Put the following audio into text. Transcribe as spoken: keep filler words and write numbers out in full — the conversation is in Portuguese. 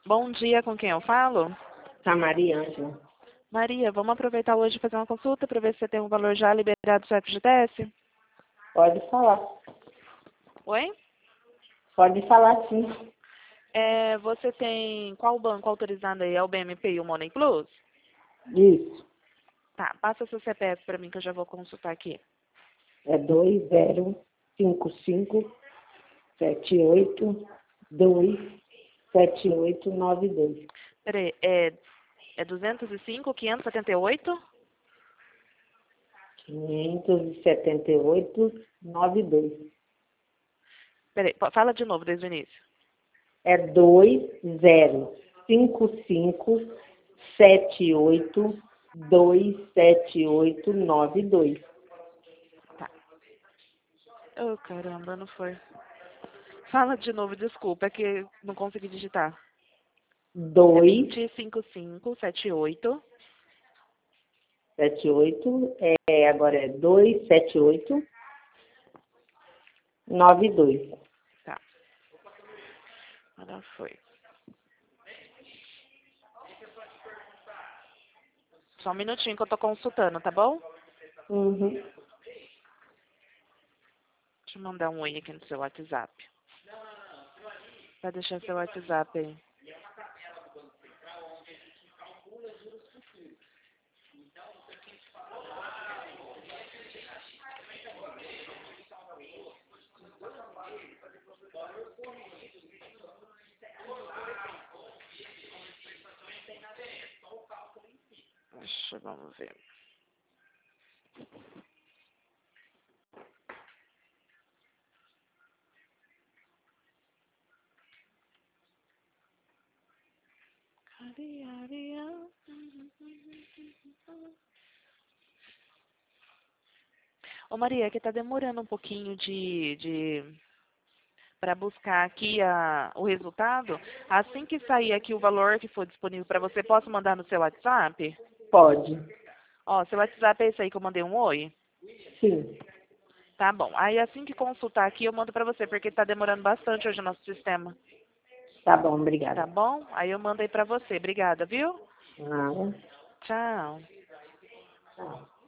Bom dia, com quem eu falo? Tá, Maria Ângela. Maria, vamos aproveitar hoje e fazer uma consulta para ver se você tem um valor já liberado do F G T S? Pode falar. Oi? Pode falar, sim. É, você tem qual banco autorizado aí? É o B M P e o Money Plus? Isso. Tá, passa seu C P F para mim que eu já vou consultar aqui. É dois zero cinco cinco sete oito dois sete oito nove dois. Peraí, é, é duzentos e cinco, quinhentos e setenta e oito? quinhentos e setenta e oito nove dois. Peraí, po- fala de novo desde o início. É dois zero cinco cinco sete oito dois sete oito nove dois. Tá. Oh, caramba, não foi. Fala de novo, desculpa, é que não consegui digitar. É dois vinte cinco cinco sete oito. sete oito, é, agora é dois sete oito nove dois. Tá, agora foi. Só um minutinho que eu tô consultando, tá bom? Uhum. Deixa eu mandar um oi aqui no seu WhatsApp. Vai deixar seu WhatsApp aí. Deixa, eu- vamos ver. Ô Maria, que tá demorando um pouquinho de, de para buscar aqui a, o resultado. Assim que sair aqui o valor que for disponível para você, posso mandar no seu WhatsApp? Pode. Ó, seu WhatsApp é esse aí que eu mandei um oi? Sim. Tá bom. Aí assim que consultar aqui, eu mando para você, porque tá demorando bastante hoje o nosso sistema. Tá bom, obrigada. Tá bom? Aí eu mandei para você. Obrigada, viu? Nada. Tchau. Tchau.